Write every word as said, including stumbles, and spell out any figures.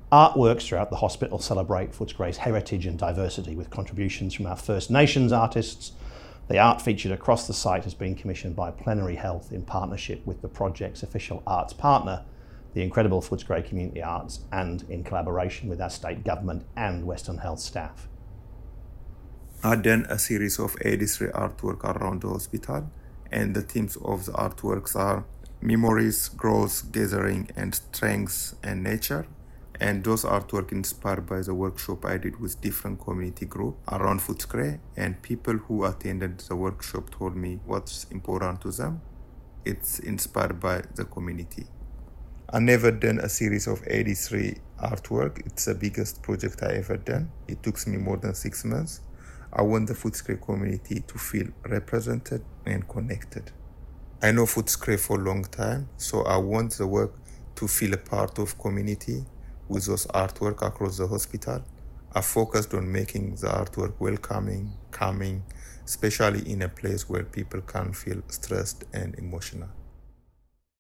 Artworks throughout the hospital celebrate Footscray's heritage and diversity with contributions from our First Nations artists. The art featured across the site has been commissioned by Plenary Health in partnership with the project's official arts partner, the incredible Footscray Community Arts, and in collaboration with our state government and Western Health staff. I've done a series of eighty-three artwork around the hospital, and the themes of the artworks are memories, growth, gathering, and strength and nature. And those artwork inspired by the workshop I did with different community groups around Footscray, and people who attended the workshop told me what's important to them. It's inspired by the community. I never done a series of eighty-three artwork. It's the biggest project I ever done. It took me more than six months. I want the Footscray community to feel represented and connected. I know Footscray for a long time, so I want the work to feel a part of community with those artwork across the hospital. I focused on making the artwork welcoming, calming, especially in a place where people can feel stressed and emotional.